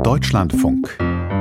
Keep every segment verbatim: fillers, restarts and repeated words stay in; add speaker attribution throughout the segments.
Speaker 1: Deutschlandfunk.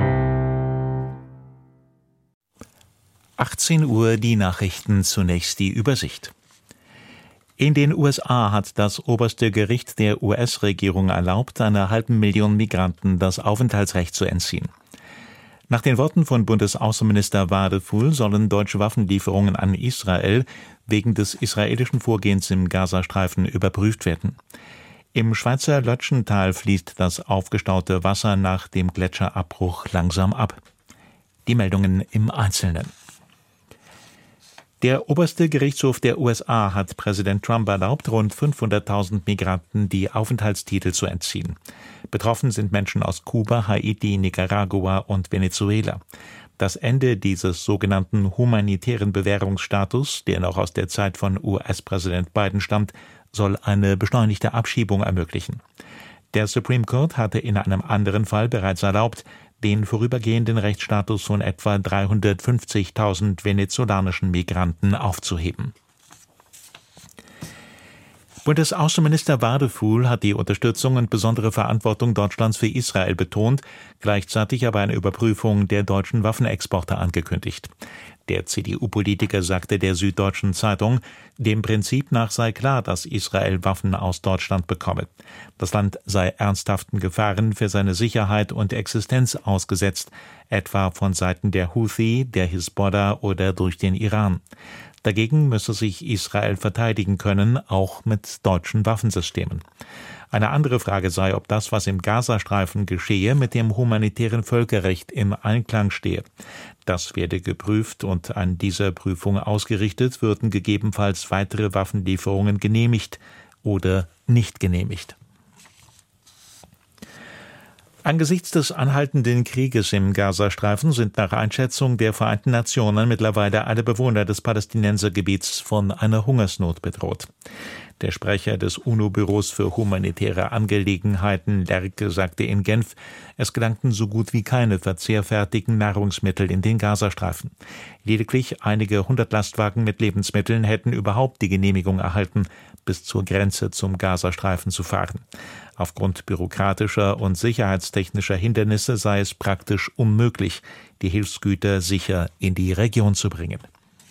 Speaker 2: achtzehn Uhr die Nachrichten, zunächst die Übersicht. In den U S A hat das oberste Gericht der U S-Regierung erlaubt, einer halben Million Migranten das Aufenthaltsrecht zu entziehen. Nach den Worten von Bundesaußenminister Wadefuhl sollen deutsche Waffenlieferungen an Israel wegen des israelischen Vorgehens im Gazastreifen überprüft werden. Im Schweizer Lötschental fließt das aufgestaute Wasser nach dem Gletscherabbruch langsam ab. Die Meldungen im Einzelnen. Der oberste Gerichtshof der U S A hat Präsident Trump erlaubt, rund fünfhunderttausend Migranten die Aufenthaltstitel zu entziehen. Betroffen sind Menschen aus Kuba, Haiti, Nicaragua und Venezuela. Das Ende dieses sogenannten humanitären Bewährungsstatus, der noch aus der Zeit von U S-Präsident Biden stammt, soll eine beschleunigte Abschiebung ermöglichen. Der Supreme Court hatte in einem anderen Fall bereits erlaubt, den vorübergehenden Rechtsstatus von etwa dreihundertfünfzigtausend venezolanischen Migranten aufzuheben. Bundesaußenminister Wadefuhl hat die Unterstützung und besondere Verantwortung Deutschlands für Israel betont, gleichzeitig aber eine Überprüfung der deutschen Waffenexporte angekündigt. Der C D U-Politiker sagte der Süddeutschen Zeitung, dem Prinzip nach sei klar, dass Israel Waffen aus Deutschland bekomme. Das Land sei ernsthaften Gefahren für seine Sicherheit und Existenz ausgesetzt, etwa von Seiten der Houthi, der Hisbollah oder durch den Iran. Dagegen müsse sich Israel verteidigen können, auch mit deutschen Waffensystemen. Eine andere Frage sei, ob das, was im Gazastreifen geschehe, mit dem humanitären Völkerrecht im Einklang stehe. Das werde geprüft und an dieser Prüfung ausgerichtet würden gegebenenfalls weitere Waffenlieferungen genehmigt oder nicht genehmigt. Angesichts des anhaltenden Krieges im Gazastreifen sind nach Einschätzung der Vereinten Nationen mittlerweile alle Bewohner des Palästinensergebiets von einer Hungersnot bedroht. Der Sprecher des UNO-Büros für humanitäre Angelegenheiten, Lerke, sagte in Genf, es gelangten so gut wie keine verzehrfertigen Nahrungsmittel in den Gazastreifen. Lediglich einige hundert Lastwagen mit Lebensmitteln hätten überhaupt die Genehmigung erhalten, bis zur Grenze zum Gazastreifen zu fahren. Aufgrund bürokratischer und sicherheitstechnischer Hindernisse sei es praktisch unmöglich, die Hilfsgüter sicher in die Region zu bringen.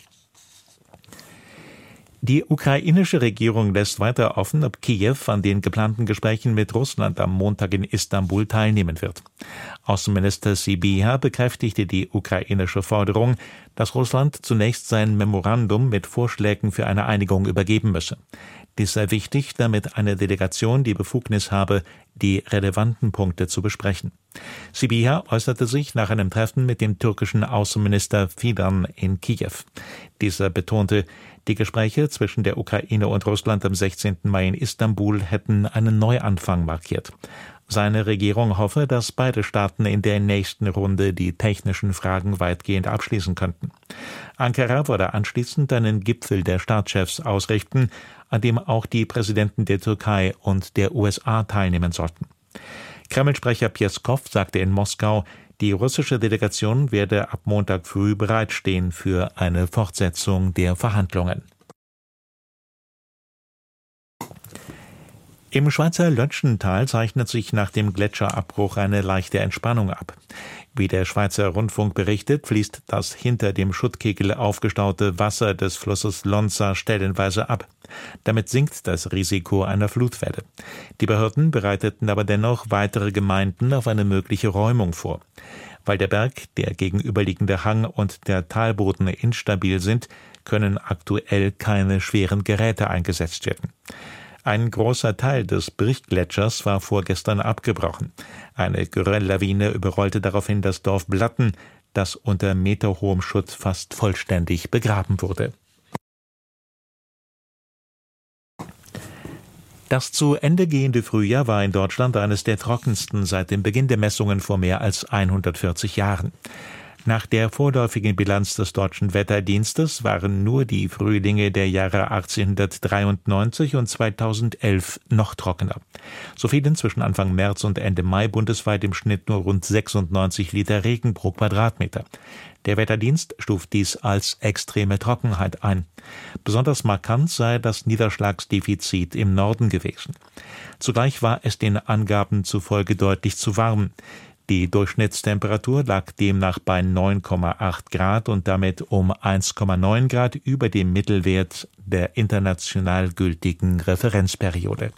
Speaker 2: Die ukrainische Regierung lässt weiter offen, ob Kiew an den geplanten Gesprächen mit Russland am Montag in Istanbul teilnehmen wird. Außenminister Sybiha bekräftigte die ukrainische Forderung, dass Russland zunächst sein Memorandum mit Vorschlägen für eine Einigung übergeben müsse. Dies sei wichtig, damit eine Delegation die Befugnis habe, die relevanten Punkte zu besprechen. Sybiha äußerte sich nach einem Treffen mit dem türkischen Außenminister Fidan in Kiew. Dieser betonte, die Gespräche zwischen der Ukraine und Russland am sechzehnten Mai in Istanbul hätten einen Neuanfang markiert. Seine Regierung hoffe, dass beide Staaten in der nächsten Runde die technischen Fragen weitgehend abschließen könnten. Ankara würde anschließend einen Gipfel der Staatschefs ausrichten, an dem auch die Präsidenten der Türkei und der U S A teilnehmen sollten. Kreml-Sprecher Pjeskow sagte in Moskau, die russische Delegation werde ab Montag früh bereitstehen für eine Fortsetzung der Verhandlungen. Im Schweizer Lötschental zeichnet sich nach dem Gletscherabbruch eine leichte Entspannung ab. Wie der Schweizer Rundfunk berichtet, fließt das hinter dem Schuttkegel aufgestaute Wasser des Flusses Lonza stellenweise ab. Damit sinkt das Risiko einer Flutwelle. Die Behörden bereiteten aber dennoch weitere Gemeinden auf eine mögliche Räumung vor. Weil der Berg, der gegenüberliegende Hang und der Talboden instabil sind, können aktuell keine schweren Geräte eingesetzt werden. Ein großer Teil des Brichgletschers war vorgestern abgebrochen. Eine Gerölllawine überrollte daraufhin das Dorf Blatten, das unter meterhohem Schutt fast vollständig begraben wurde. Das zu Ende gehende Frühjahr war in Deutschland eines der trockensten seit dem Beginn der Messungen vor mehr als hundertvierzig Jahren. Nach der vorläufigen Bilanz des Deutschen Wetterdienstes waren nur die Frühlinge der Jahre achtzehnhundertdreiundneunzig und zweitausendelf noch trockener. So fielen zwischen Anfang März und Ende Mai bundesweit im Schnitt nur rund sechsundneunzig Liter Regen pro Quadratmeter. Der Wetterdienst stuft dies als extreme Trockenheit ein. Besonders markant sei das Niederschlagsdefizit im Norden gewesen. Zugleich war es den Angaben zufolge deutlich zu warm. Die Durchschnittstemperatur lag demnach bei neun Komma acht Grad und damit um eins Komma neun Grad über dem Mittelwert der international gültigen Referenzperiode.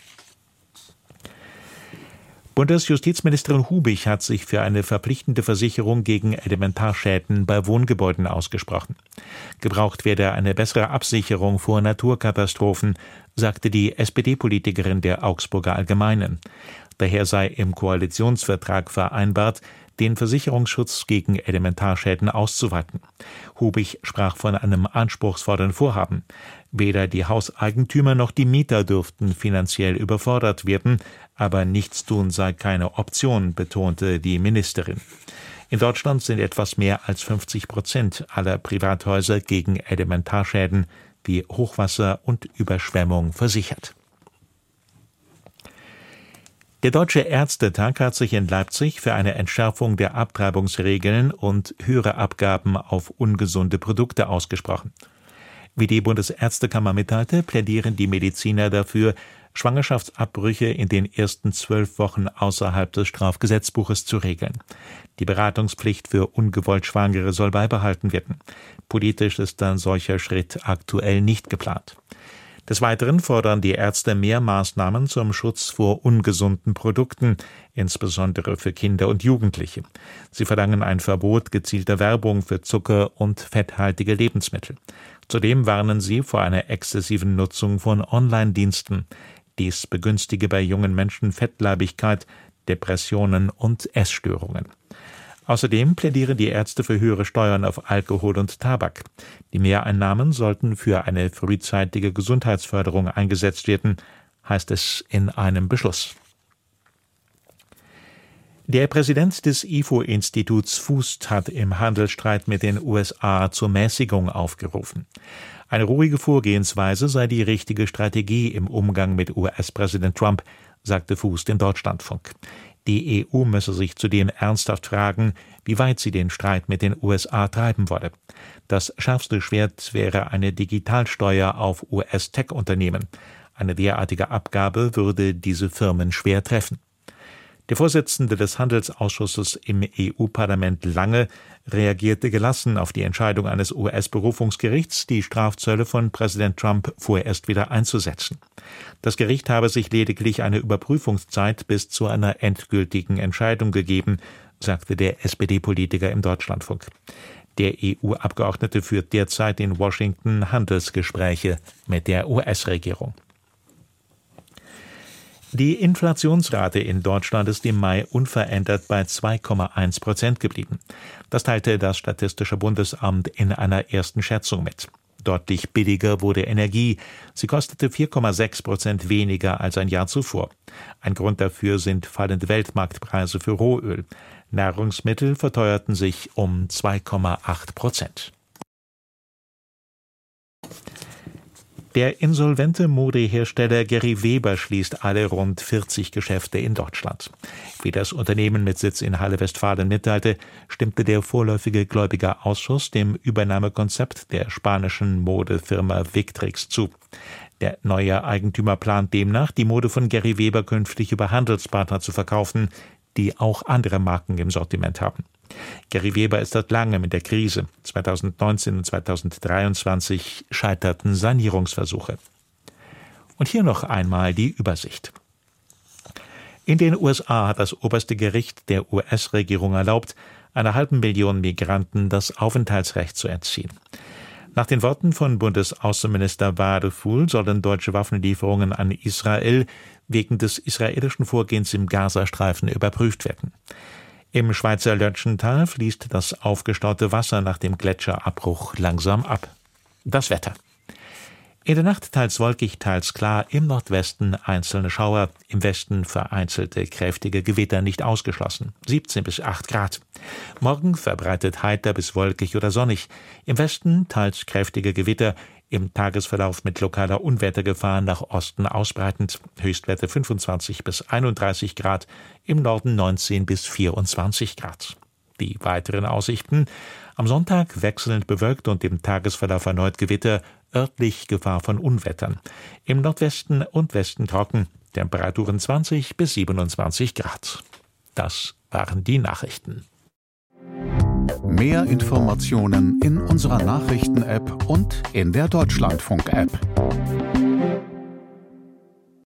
Speaker 2: Bundesjustizministerin Hubich hat sich für eine verpflichtende Versicherung gegen Elementarschäden bei Wohngebäuden ausgesprochen. Gebraucht werde eine bessere Absicherung vor Naturkatastrophen, sagte die S P D-Politikerin der Augsburger Allgemeinen. Daher sei im Koalitionsvertrag vereinbart, den Versicherungsschutz gegen Elementarschäden auszuweiten. Hubich sprach von einem anspruchsvollen Vorhaben. Weder die Hauseigentümer noch die Mieter dürften finanziell überfordert werden, aber Nichtstun sei keine Option, betonte die Ministerin. In Deutschland sind etwas mehr als fünfzig Prozent aller Privathäuser gegen Elementarschäden wie Hochwasser und Überschwemmung versichert. Der Deutsche Ärztetag hat sich in Leipzig für eine Entschärfung der Abtreibungsregeln und höhere Abgaben auf ungesunde Produkte ausgesprochen. Wie die Bundesärztekammer mitteilte, plädieren die Mediziner dafür, Schwangerschaftsabbrüche in den ersten zwölf Wochen außerhalb des Strafgesetzbuches zu regeln. Die Beratungspflicht für ungewollt Schwangere soll beibehalten werden. Politisch ist ein solcher Schritt aktuell nicht geplant. Des Weiteren fordern die Ärzte mehr Maßnahmen zum Schutz vor ungesunden Produkten, insbesondere für Kinder und Jugendliche. Sie verlangen ein Verbot gezielter Werbung für Zucker- und fetthaltige Lebensmittel. Zudem warnen sie vor einer exzessiven Nutzung von Online-Diensten. Dies begünstige bei jungen Menschen Fettleibigkeit, Depressionen und Essstörungen. Außerdem plädieren die Ärzte für höhere Steuern auf Alkohol und Tabak. Die Mehreinnahmen sollten für eine frühzeitige Gesundheitsförderung eingesetzt werden, heißt es in einem Beschluss. Der Präsident des I F O-Instituts Fußt hat im Handelsstreit mit den U S A zur Mäßigung aufgerufen. Eine ruhige Vorgehensweise sei die richtige Strategie im Umgang mit U S-Präsident Trump, sagte Fußt im Deutschlandfunk. Die E U müsse sich zudem ernsthaft fragen, wie weit sie den Streit mit den U S A treiben wolle. Das schärfste Schwert wäre eine Digitalsteuer auf U S-Tech-Unternehmen. Eine derartige Abgabe würde diese Firmen schwer treffen. Der Vorsitzende des Handelsausschusses im E U-Parlament Lange reagierte gelassen auf die Entscheidung eines U S-Berufungsgerichts, die Strafzölle von Präsident Trump vorerst wieder einzusetzen. Das Gericht habe sich lediglich eine Überprüfungszeit bis zu einer endgültigen Entscheidung gegeben, sagte der S P D-Politiker im Deutschlandfunk. Der E U-Abgeordnete führt derzeit in Washington Handelsgespräche mit der U S-Regierung. Die Inflationsrate in Deutschland ist im Mai unverändert bei zwei Komma eins Prozent geblieben. Das teilte das Statistische Bundesamt in einer ersten Schätzung mit. Deutlich billiger wurde Energie. Sie kostete vier Komma sechs Prozent weniger als ein Jahr zuvor. Ein Grund dafür sind fallende Weltmarktpreise für Rohöl. Nahrungsmittel verteuerten sich um zwei Komma acht Prozent. Der insolvente Modehersteller Gary Weber schließt alle rund vierzig Geschäfte in Deutschland. Wie das Unternehmen mit Sitz in Halle-Westfalen mitteilte, stimmte der vorläufige Gläubigerausschuss dem Übernahmekonzept der spanischen Modefirma Victrix zu. Der neue Eigentümer plant demnach, die Mode von Gary Weber künftig über Handelspartner zu verkaufen, die auch andere Marken im Sortiment haben. Gary Weber ist seit langem in der Krise. zweitausendneunzehn und zweitausenddreiundzwanzig scheiterten Sanierungsversuche. Und hier noch einmal die Übersicht. In den U S A hat das oberste Gericht der U S-Regierung erlaubt, einer halben Million Migranten das Aufenthaltsrecht zu entziehen. Nach den Worten von Bundesaußenminister Wadefuhl sollen deutsche Waffenlieferungen an Israel wegen des israelischen Vorgehens im Gazastreifen überprüft werden. Im Schweizer Lötschental fließt das aufgestaute Wasser nach dem Gletscherabbruch langsam ab. Das Wetter. In der Nacht teils wolkig, teils klar, im Nordwesten einzelne Schauer, im Westen vereinzelte kräftige Gewitter nicht ausgeschlossen, siebzehn bis acht Grad. Morgen verbreitet heiter bis wolkig oder sonnig, im Westen teils kräftige Gewitter, im Tagesverlauf mit lokaler Unwettergefahr nach Osten ausbreitend, Höchstwerte fünfundzwanzig bis einunddreißig Grad, im Norden neunzehn bis vierundzwanzig Grad. Die weiteren Aussichten: am Sonntag wechselnd bewölkt und im Tagesverlauf erneut Gewitter, örtlich Gefahr von Unwettern. Im Nordwesten und Westen trocken, Temperaturen zwanzig bis siebenundzwanzig Grad. Das waren die Nachrichten.
Speaker 1: Mehr Informationen in unserer Nachrichten-App und in der Deutschlandfunk-App.